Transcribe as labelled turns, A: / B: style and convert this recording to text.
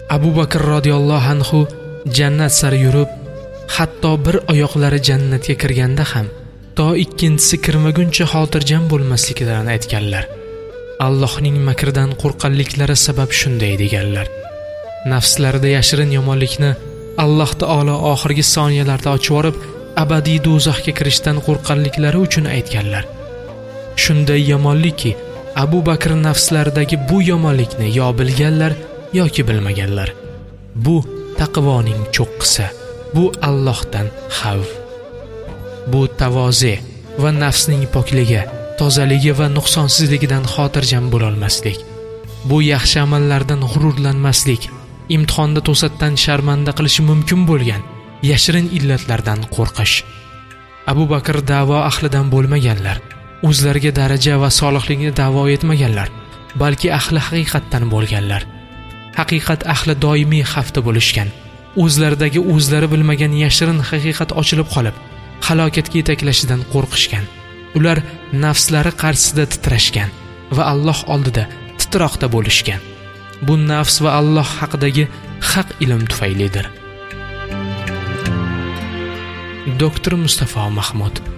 A: Abu Bakr radhiyallohu anhu jannat sari yurib, hatto bir oyoqlari jannatga kirganda ham to ikkinchisi kirmaguncha xotirjam bo'lmasliklarini aytganlar. Allohning makridan qo'rqqanliklari sabab shunday deganlar. Nafslarida yashirin yomonlikni Alloh taolo oxirgi soniyalarda ochib yorib, abadiy do'zaxga kirishdan qo'rqqanliklari uchun aytganlar. Shunday yomonlikki, Abu Bakr nafslaridagi bu yomonlikni yo bilganlar yoki bilmaganlar. Bu taqvoning cho'qqisi, bu Allohdan xavf. Bu tavoze va nafsning pokligi, tozaligi va nuqsonsizligidan xotirjam bo'la olmaslik. Bu yaxshi amallardan g'ururlanmaslik, imtihonda to'satdan sharmanda qilishi mumkin bo'lgan yashirin illatlardan qo'rqish. Abu Bakr da'vo ahlidan bo'lmaganlar, o'zlariga daraja va solihlikni da'vo etmaganlar, balki ahli haqiqatdan bo'lganlar. Haqiqat ahli doimiy xavfda bo'lishgan. O'zlaridagi o'zlari bilmagan yashirin haqiqat ochilib qolib, halokatga yetaklashidan qo'rqishgan. Ular nafslari qarshisida titrashgan va Alloh oldida titroqda bo'lishgan. Bu nafs va Alloh haqidagi haq ilm tufaylidir. Doktor Mustafa Mahmud